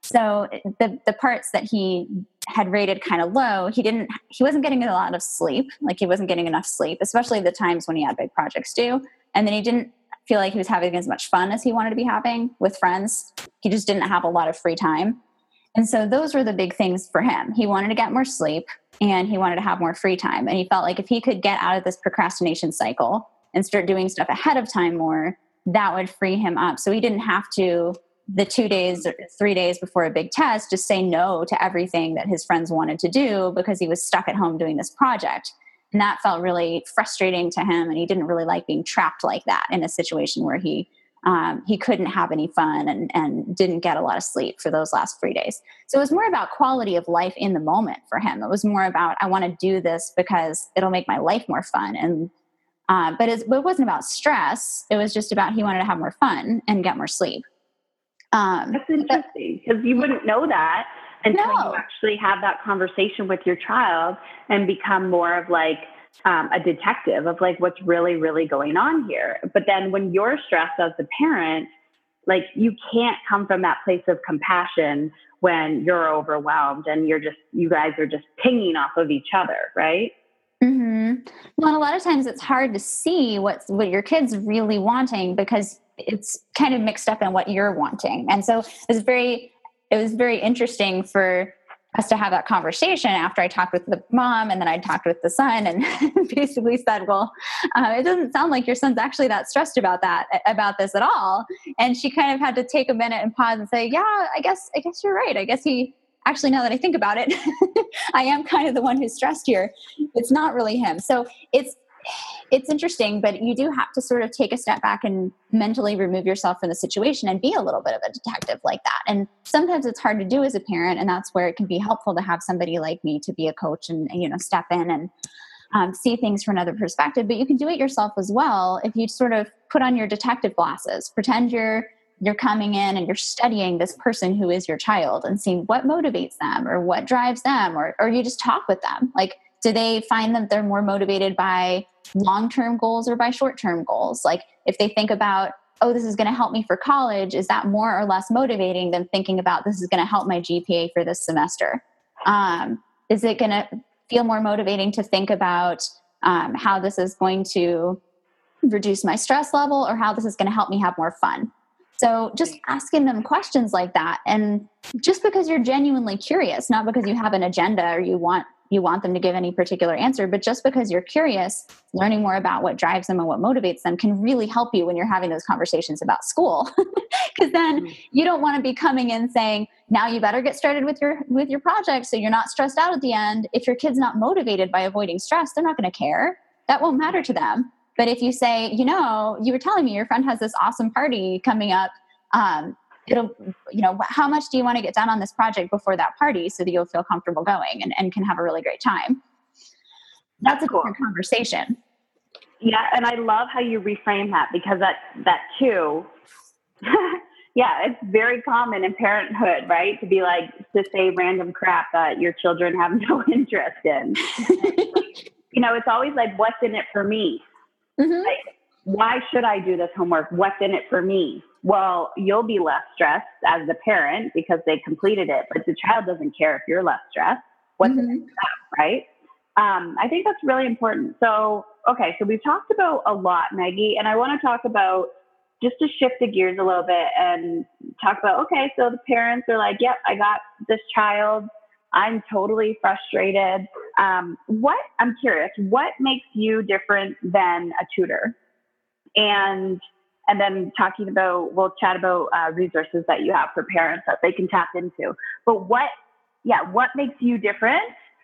so the, the parts that he had rated kind of low, he didn't, he wasn't getting a lot of sleep. Like he wasn't getting enough sleep, especially the times when he had big projects due. And then he didn't feel like he was having as much fun as he wanted to be having with friends. He just didn't have a lot of free time. And so those were the big things for him. He wanted to get more sleep and he wanted to have more free time. And he felt like if he could get out of this procrastination cycle and start doing stuff ahead of time more, that would free him up. So he didn't have to, the two days or three days before a big test, just say no to everything that his friends wanted to do because he was stuck at home doing this project. And that felt really frustrating to him. And he didn't really like being trapped like that in a situation where he Um, he couldn't have any fun and, and didn't get a lot of sleep for those last three days. So it was more about quality of life in the moment for him. It was more about, I want to do this because it'll make my life more fun. And, uh, but, it's, but it wasn't about stress. It was just about, he wanted to have more fun and get more sleep. Um, That's interesting because you wouldn't know that until no. you actually have that conversation with your child and become more of like, Um, a detective of like what's really, really going on here. But then when you're stressed as a parent, like you can't come from that place of compassion when you're overwhelmed and you're just, you guys are just pinging off of each other, right? Mm-hmm. Well, a lot of times it's hard to see what's, what your kid's really wanting because it's kind of mixed up in what you're wanting. And so it was very, it was very interesting for us to have that conversation after I talked with the mom and then I talked with the son and basically said, well, uh, it doesn't sound like your son's actually that stressed about that, about this at all. And she kind of had to take a minute and pause and say, yeah, I guess, I guess you're right. I guess he actually, now that I think about it, I am kind of the one who's stressed here. It's not really him. So it's, it's interesting, but you do have to sort of take a step back and mentally remove yourself from the situation and be a little bit of a detective like that. And sometimes it's hard to do as a parent. And that's where it can be helpful to have somebody like me to be a coach and, you know, step in and um, see things from another perspective. But you can do it yourself as well. If you sort of put on your detective glasses, pretend you're, you're coming in and you're studying this person who is your child and seeing what motivates them or what drives them, or, or you just talk with them. Like, do they find that they're more motivated by long-term goals or by short-term goals? Like if they think about, oh, this is going to help me for college, is that more or less motivating than thinking about this is going to help my G P A for this semester? Um, is it going to feel more motivating to think about um, how this is going to reduce my stress level or how this is going to help me have more fun? So just asking them questions like that. And just because you're genuinely curious, not because you have an agenda or you want you want them to give any particular answer, but just because you're curious, learning more about what drives them and what motivates them can really help you when you're having those conversations about school. Because then mm-hmm. you don't want to be coming in saying, now you better get started with your, with your project so you're not stressed out at the end. If your kid's not motivated by avoiding stress, they're not going to care. That won't matter to them. But if you say, you know, you were telling me your friend has this awesome party coming up um, it'll, you know, how much do you want to get done on this project before that party so that you'll feel comfortable going and, and can have a really great time? That's, That's a cool. different conversation. Yeah. And I love how you reframe that, because that, that too, yeah, it's very common in parenthood, right? To be like, to say random crap that your children have no interest in. You know, it's always like, what's in it for me? Mm-hmm. Like, why should I do this homework? What's in it for me? Well, you'll be less stressed as the parent because they completed it, but the child doesn't care if you're less stressed. What's mm-hmm. in it for them, right? Um, I think that's really important. So, okay, so we've talked about a lot, Maggie, and I want to talk about, just to shift the gears a little bit and talk about, okay, so the parents are like, yep, I got this child. I'm totally frustrated. Um, what, I'm curious, what makes you different than a tutor? And, and then talking about, we'll chat about uh, resources that you have for parents that they can tap into. But what, yeah, what makes you different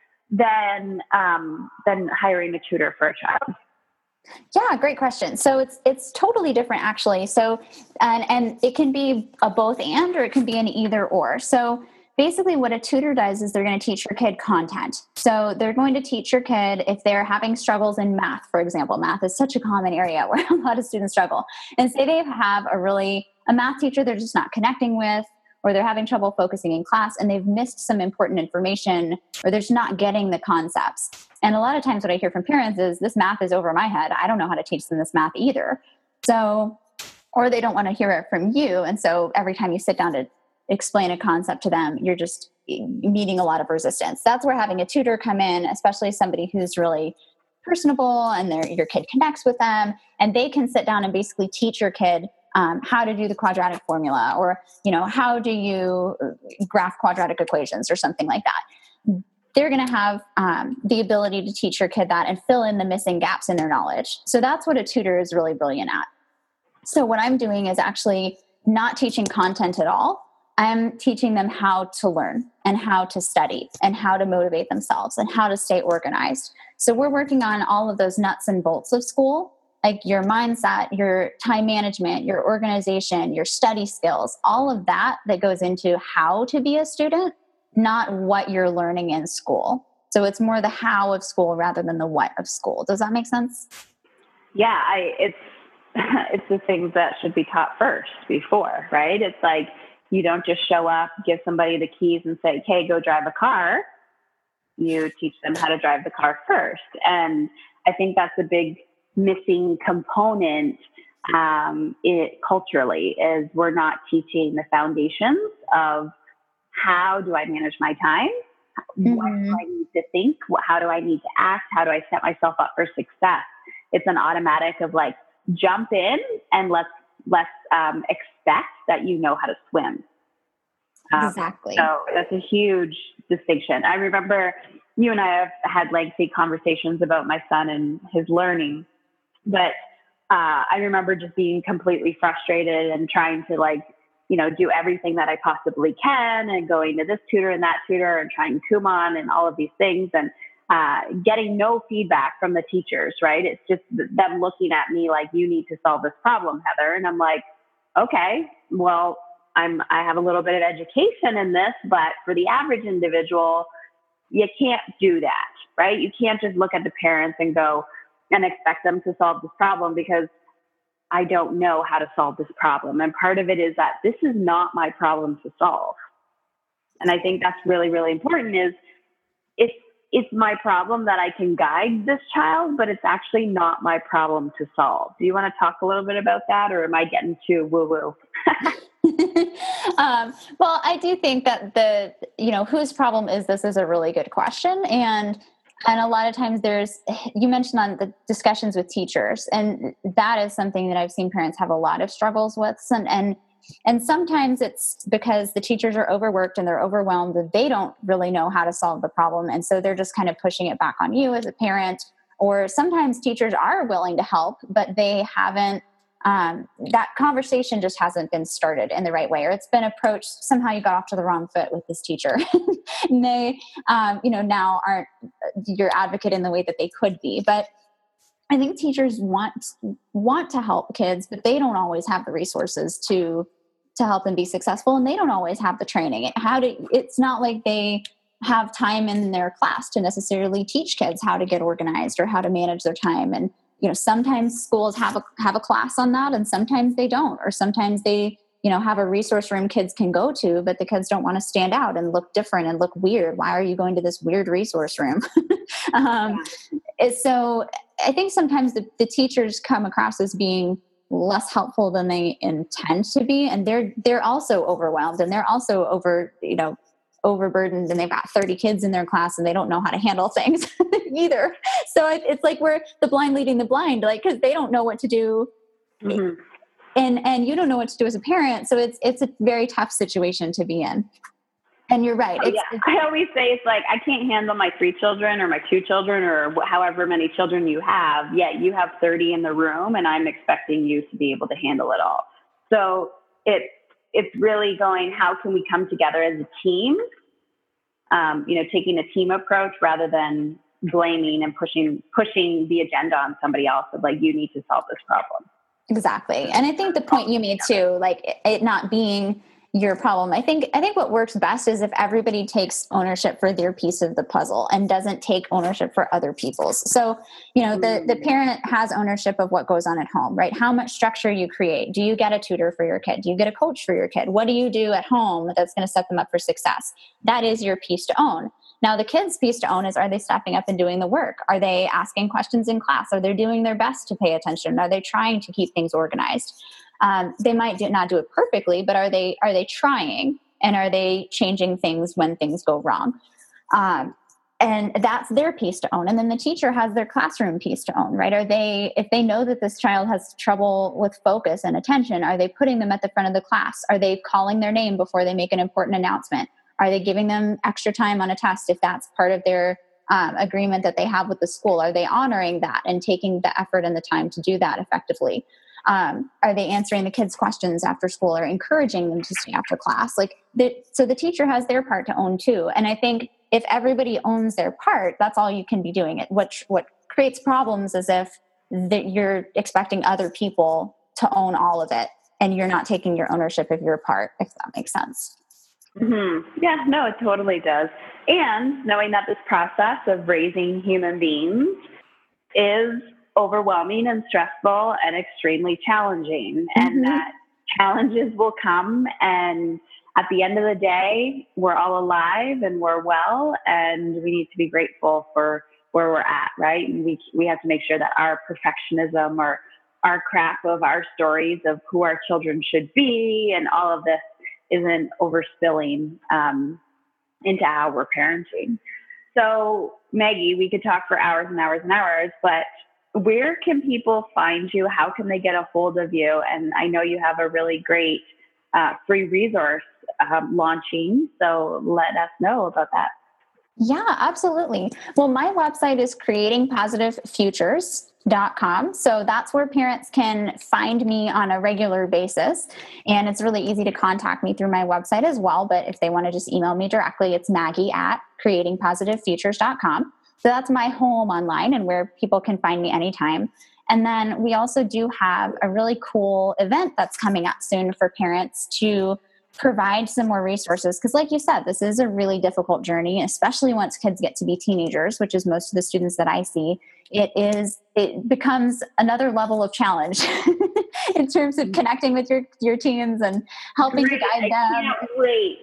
than, um, than hiring a tutor for a child? Yeah, great question. So it's it's totally different, actually. So and and it can be a both and, or it can be an either or. So basically what a tutor does is they're going to teach your kid content. So they're going to teach your kid if they're having struggles in math, for example. Math is such a common area where a lot of students struggle. And say they have a really a math teacher they're just not connecting with, or they're having trouble focusing in class and they've missed some important information, or they're just not getting the concepts. And a lot of times what I hear from parents is, this math is over my head. I don't know how to teach them this math either. So, or they don't want to hear it from you. And so every time you sit down to explain a concept to them, you're just meeting a lot of resistance. That's where having a tutor come in, especially somebody who's really personable and your kid connects with them, and they can sit down and basically teach your kid Um, how to do the quadratic formula, or, you know, how do you graph quadratic equations or something like that. They're going to have um, the ability to teach your kid that and fill in the missing gaps in their knowledge. So that's what a tutor is really brilliant at. So what I'm doing is actually not teaching content at all. I'm teaching them how to learn and how to study and how to motivate themselves and how to stay organized. So we're working on all of those nuts and bolts of school, like your mindset, your time management, your organization, your study skills, all of that that goes into how to be a student, not what you're learning in school. So it's more the how of school rather than the what of school. Does that make sense? Yeah, I, it's it's the things that should be taught first before, right? It's like, you don't just show up, give somebody the keys and say, okay, go drive a car. You teach them how to drive the car first. And I think that's a big missing component um, it, culturally, is we're not teaching the foundations of how do I manage my time? Mm-hmm. What do I need to think? How do I need to act? How do I set myself up for success? It's an automatic of like, jump in and let's, let's um, expect that you know how to swim. Um, exactly. So that's a huge distinction. I remember you and I have had lengthy conversations about my son and his learning, but uh, I remember just being completely frustrated and trying to like, you know, do everything that I possibly can and going to this tutor and that tutor and trying Kumon and all of these things and uh, getting no feedback from the teachers, right? It's just them looking at me like, you need to solve this problem, Heather. And I'm like, okay, well, I'm, I have a little bit of education in this, but for the average individual, you can't do that, right? You can't just look at the parents and go and expect them to solve this problem because I don't know how to solve this problem. And part of it is that this is not my problem to solve. And I think that's really, really important is it's, it's my problem that I can guide this child, but it's actually not my problem to solve. Do you want to talk a little bit about that, or am I getting too woo-woo? um, well, I do think that the, you know, whose problem is this is a really good question. And And a lot of times there's, you mentioned on the discussions with teachers, and that is something that I've seen parents have a lot of struggles with. And, and, and sometimes it's because the teachers are overworked and they're overwhelmed and they don't really know how to solve the problem. And so they're just kind of pushing it back on you as a parent. Or sometimes teachers are willing to help, but they haven't, um, that conversation just hasn't been started in the right way, or it's been approached, somehow you got off to the wrong foot with this teacher. And they, um, you know, now aren't your advocate in the way that they could be. But I think teachers want, want to help kids, but they don't always have the resources to to help them be successful. And they don't always have the training. How to, it's not like they have time in their class to necessarily teach kids how to get organized or how to manage their time. And, you know, sometimes schools have a, have a class on that and sometimes they don't, or sometimes they, you know, have a resource room kids can go to, but the kids don't want to stand out and look different and look weird. Why are you going to this weird resource room? um, so I think sometimes the, the teachers come across as being less helpful than they intend to be. And they're, they're also overwhelmed and they're also over, you know, overburdened, and they've got thirty kids in their class and they don't know how to handle things either. So it, it's like we're the blind leading the blind, like, cause they don't know what to do. Mm-hmm. And, and you don't know what to do as a parent. So it's, it's a very tough situation to be in. And you're right. Oh, it's, yeah. it's, I always say it's like, I can't handle my three children or my two children or however many children you have, yet you have thirty in the room and I'm expecting you to be able to handle it all. So it's, it's really going, how can we come together as a team? Um, you know, taking a team approach rather than blaming and pushing, pushing the agenda on somebody else of like, you need to solve this problem. Exactly. And I think the point you made too, like it not being your problem. I think, I think what works best is if everybody takes ownership for their piece of the puzzle and doesn't take ownership for other people's. So, you know, the, the parent has ownership of what goes on at home, right? How much structure you create. Do you get a tutor for your kid? Do you get a coach for your kid? What do you do at home that's going to set them up for success? That is your piece to own. Now, the kids' piece to own is, are they stepping up and doing the work? Are they asking questions in class? Are they doing their best to pay attention? Are they trying to keep things organized? Um, they might do, not do it perfectly, but are they are they trying? And are they changing things when things go wrong? Um, and that's their piece to own. And then the teacher has their classroom piece to own, right? Are they, if they know that this child has trouble with focus and attention, are they putting them at the front of the class? Are they calling their name before they make an important announcement? Are they giving them extra time on a test if that's part of their um, agreement that they have with the school? Are they honoring that and taking the effort and the time to do that effectively? Um, are they answering the kids' questions after school or encouraging them to stay after class? Like, the, so the teacher has their part to own too. And I think if everybody owns their part, that's all you can be doing. It. What what creates problems is if that you're expecting other people to own all of it, and you're not taking your ownership of your part. If that makes sense. Mm-hmm. Yeah, no, it totally does. And knowing that this process of raising human beings is overwhelming and stressful and extremely challenging, mm-hmm. and that challenges will come, and at the end of the day, we're all alive and we're well, and we need to be grateful for where we're at, right? And we we have to make sure that our perfectionism or our crap of our stories of who our children should be and all of this isn't overspilling um, into how we're parenting. So Maggie, we could talk for hours and hours and hours, but where can people find you? How can they get a hold of you? And I know you have a really great uh, free resource um, launching. So let us know about that. Yeah, absolutely. Well, my website is creating positive futures dot com. So that's where parents can find me on a regular basis. And it's really easy to contact me through my website as well. But if they want to just email me directly, it's Maggie at creating positive futures dot com. So that's my home online and where people can find me anytime. And then we also do have a really cool event that's coming up soon for parents to provide some more resources. Because like you said, this is a really difficult journey, especially once kids get to be teenagers, which is most of the students that I see. It is, it becomes another level of challenge in terms of connecting with your, your teens and helping Great. to guide them. I can't wait.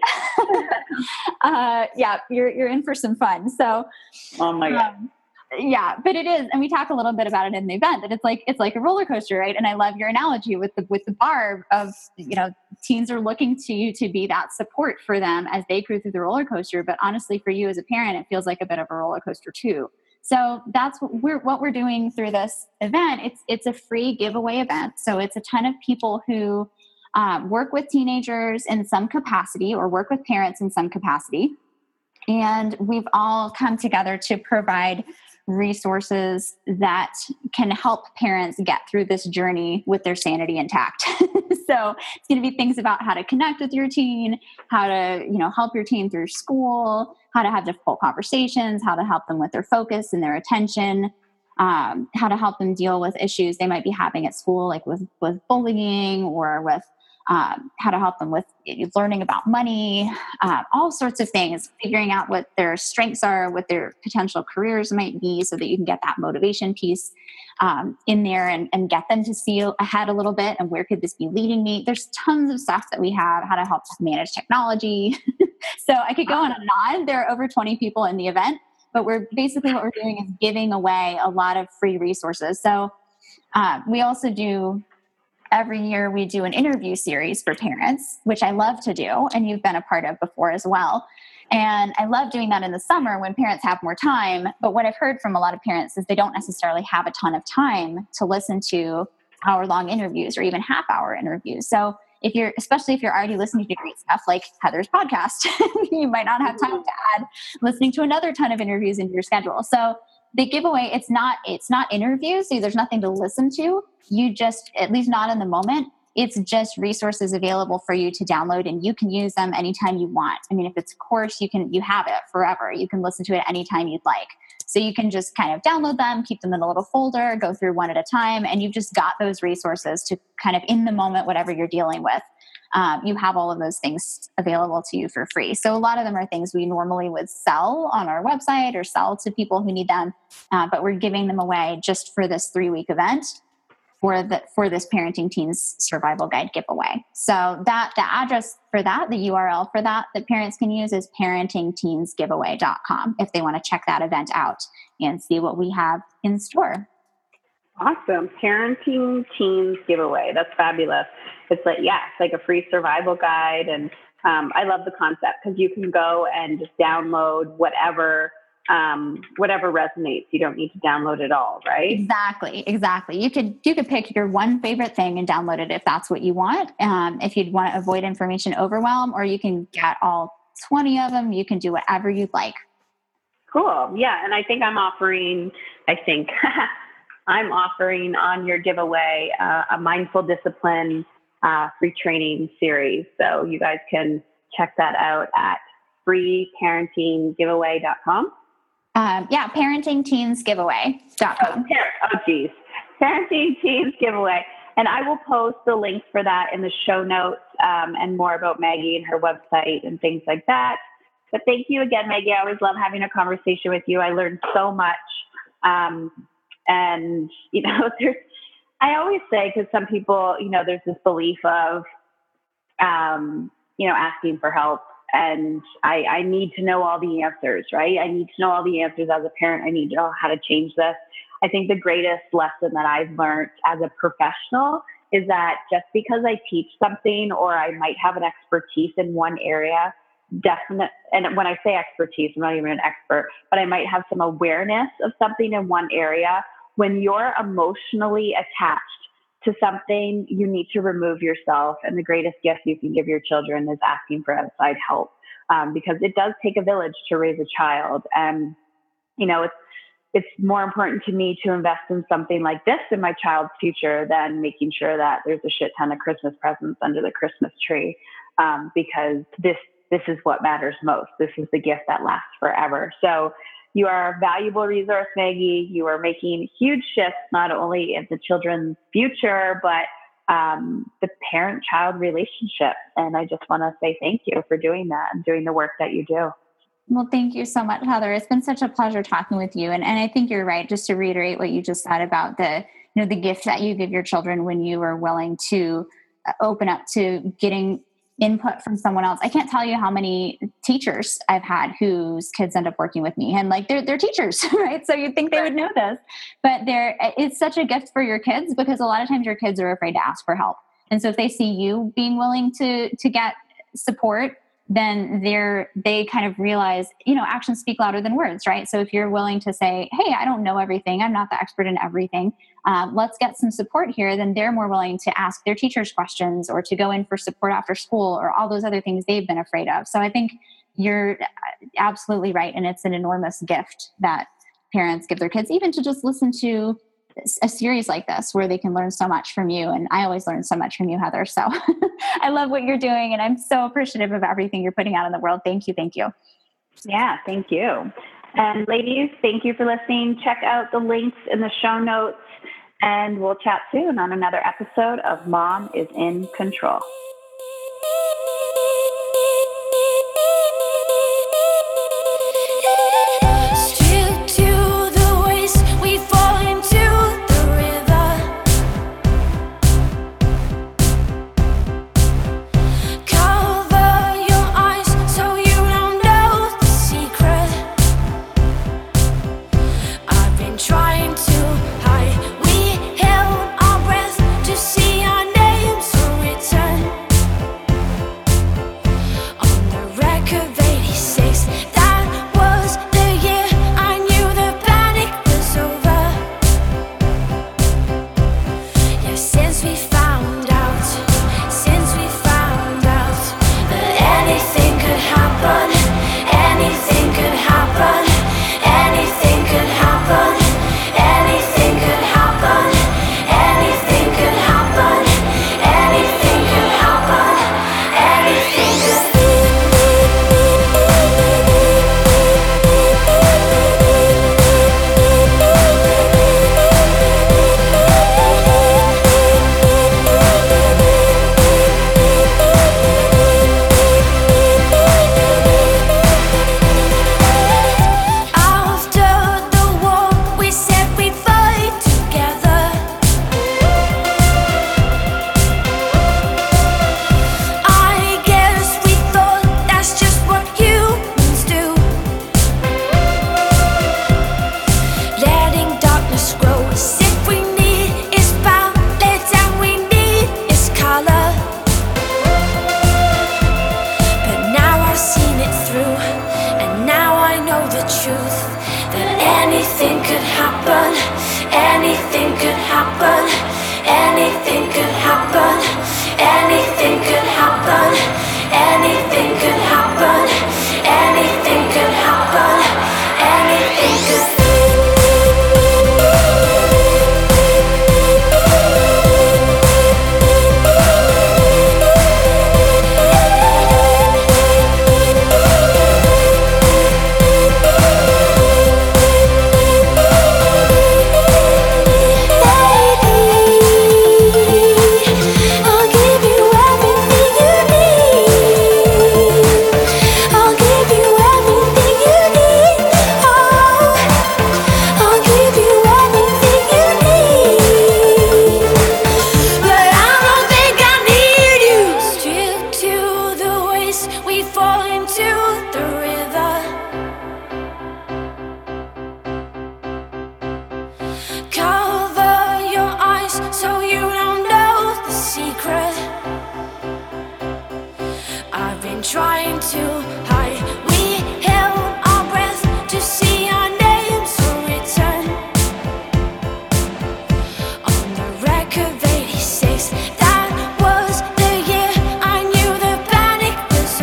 uh, yeah, you're, you're in for some fun. So, oh my God. Um, yeah, but it is, and we talk a little bit about it in the event, that it's like it's like a roller coaster, right? And I love your analogy with the with the bar of, you know, teens are looking to you to be that support for them as they cruise through the roller coaster. But honestly, for you as a parent, it feels like a bit of a roller coaster too. So that's what we're what we're doing through this event. It's it's a free giveaway event, so it's a ton of people who um, work with teenagers in some capacity or work with parents in some capacity, and we've all come together to provide resources that can help parents get through this journey with their sanity intact. So it's going to be things about how to connect with your teen, how to, you know, help your teen through school, how to have difficult conversations, how to help them with their focus and their attention, um, how to help them deal with issues they might be having at school, like with, with bullying or with um, how to help them with learning about money, uh, all sorts of things, figuring out what their strengths are, what their potential careers might be, so that you can get that motivation piece um, in there and, and get them to see ahead a little bit and where could this be leading me. There's tons of stuff that we have, how to help manage technology. So I could go on and on. There are over twenty people in the event, but we're basically what we're doing is giving away a lot of free resources. So uh, we also do, every year we do an interview series for parents, which I love to do, and you've been a part of before as well. And I love doing that in the summer when parents have more time. But what I've heard from a lot of parents is they don't necessarily have a ton of time to listen to hour-long interviews or even half-hour interviews. So if you're, especially if you're already listening to great stuff like Heather's podcast, you might not have time to add listening to another ton of interviews into your schedule. So the giveaway, it's not, it's not interviews. So there's nothing to listen to. You just, at least not in the moment, it's just resources available for you to download, and you can use them anytime you want. I mean, if it's a course, you can, you have it forever. You can listen to it anytime you'd like. So you can just kind of download them, keep them in a little folder, go through one at a time, and you've just got those resources to kind of in the moment, whatever you're dealing with. Um, you have all of those things available to you for free. So a lot of them are things we normally would sell on our website or sell to people who need them, uh, but we're giving them away just for this three-week event for the for this Parenting Teens Survival Guide giveaway. So that the address for that, the U R L for that that parents can use is parenting teens giveaway dot com if they want to check that event out and see what we have in store. Awesome. Parenting Teens Giveaway. That's fabulous. It's like, yeah, it's like a free survival guide. And um, I love the concept because you can go and just download whatever um, whatever resonates. You don't need to download it all, right? Exactly. Exactly. You could, you could pick your one favorite thing and download it if that's what you want. Um, if you'd want to avoid information overwhelm, or you can get all twenty of them, you can do whatever you'd like. Cool. Yeah. And I think I'm offering, I think I'm offering on your giveaway uh, a mindful discipline uh, free training series. So you guys can check that out at free parenting giveaway dot com. Um, yeah, parenting teens giveaway dot com. Oh, oh, geez. Parenting Teens Giveaway. And I will post the link for that in the show notes um, and more about Maggie and her website and things like that. But thank you again, Maggie. I always love having a conversation with you. I learned so much. Um, and, you know, there's, I always say, because some people, you know, there's this belief of, um, you know, asking for help. And I, I need to know all the answers, right? I need to know all the answers as a parent. I need to know how to change this. I think the greatest lesson that I've learned as a professional is that just because I teach something or I might have an expertise in one area, definite, and when I say expertise, I'm not even an expert, but I might have some awareness of something in one area. When you're emotionally attached to something, you need to remove yourself. And the greatest gift you can give your children is asking for outside help, um, because it does take a village to raise a child. And, you know, it's, it's more important to me to invest in something like this in my child's future than making sure that there's a shit ton of Christmas presents under the Christmas tree, um, because this, this is what matters most. This is the gift that lasts forever. So you are a valuable resource, Maggie. You are making huge shifts, not only in the children's future, but um, the parent-child relationship. And I just want to say thank you for doing that and doing the work that you do. Well, thank you so much, Heather. It's been such a pleasure talking with you. And, and I think you're right, just to reiterate what you just said about the, you know, the gift that you give your children when you are willing to open up to getting input from someone else. I can't tell you how many teachers I've had whose kids end up working with me, and like they're, they're teachers, right? So you'd think they would know this, but they're, it's such a gift for your kids, because a lot of times your kids are afraid to ask for help. And so if they see you being willing to, to get support, then they're, they kind of realize, you know, actions speak louder than words, right? So if you're willing to say, hey, I don't know everything, I'm not the expert in everything, um, let's get some support here, then they're more willing to ask their teachers questions or to go in for support after school or all those other things they've been afraid of. So I think you're absolutely right. And it's an enormous gift that parents give their kids, even to just listen to a series like this where they can learn so much from you. And I always learn so much from you, Heather. So I love what you're doing, and I'm so appreciative of everything you're putting out in the world. Thank you. Thank you. Yeah, thank you. And ladies, thank you for listening. Check out the links in the show notes And we'll chat soon on another episode of Mom is in Control. Trying to hide, we held our breath to see our names written on the record of eighty-six. That was the year I knew the panic was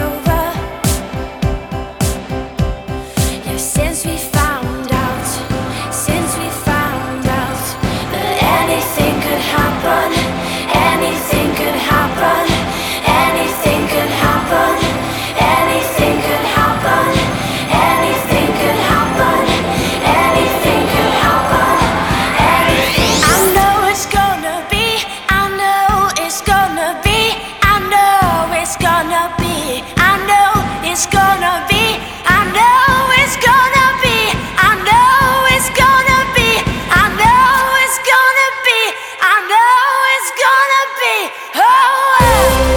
over. Yeah, since we found out, since we found out that anything could happen, anything could happen, anything could happen. Anything could happen, anything could happen, anything could happen, anything. I know it's gonna be, I know it's gonna be, I know it's gonna be, I know it's gonna be, I know it's gonna be, I know it's gonna be, I know it's gonna be, I know it's gonna be, oh well.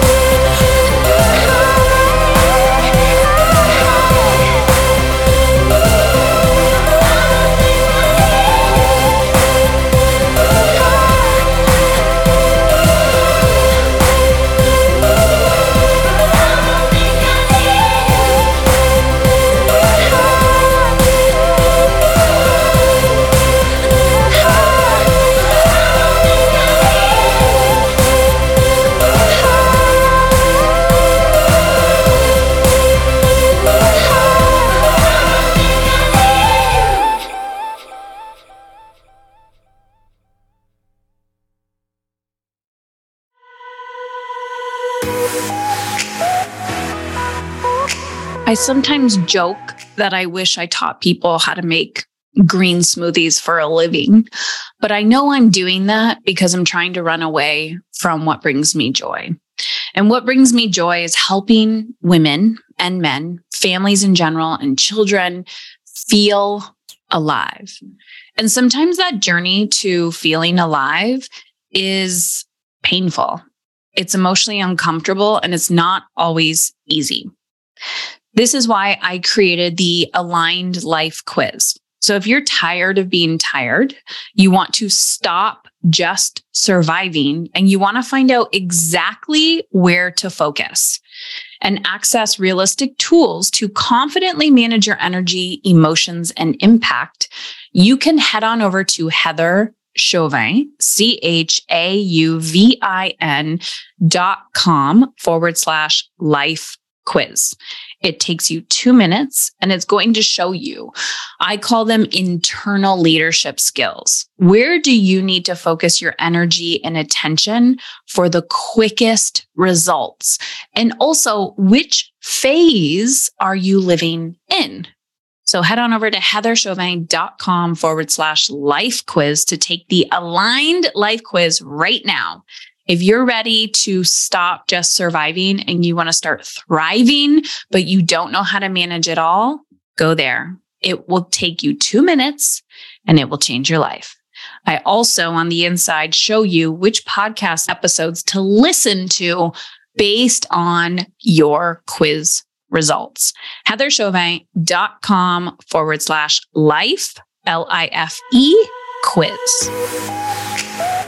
I sometimes joke that I wish I taught people how to make green smoothies for a living, but I know I'm doing that because I'm trying to run away from what brings me joy. And what brings me joy is helping women and men, families in general, and children feel alive. And sometimes that journey to feeling alive is painful. It's emotionally uncomfortable, and it's not always easy. This is why I created the Aligned Life Quiz. So if you're tired of being tired, you want to stop just surviving, and you want to find out exactly where to focus and access realistic tools to confidently manage your energy, emotions, and impact, you can head on over to Heather Chauvin, C H A U V I N dot com forward slash life quiz. It takes you two minutes and it's going to show you, I call them internal leadership skills. Where do you need to focus your energy and attention for the quickest results? And also, which phase are you living in? So head on over to heather chauvin dot com forward slash life quiz to take the Aligned Life Quiz right now. If you're ready to stop just surviving and you want to start thriving, but you don't know how to manage it all, go there. It will take you two minutes and it will change your life. I also, on the inside, show you which podcast episodes to listen to based on your quiz results. heather chauvin dot com forward slash life, L I F E, quiz.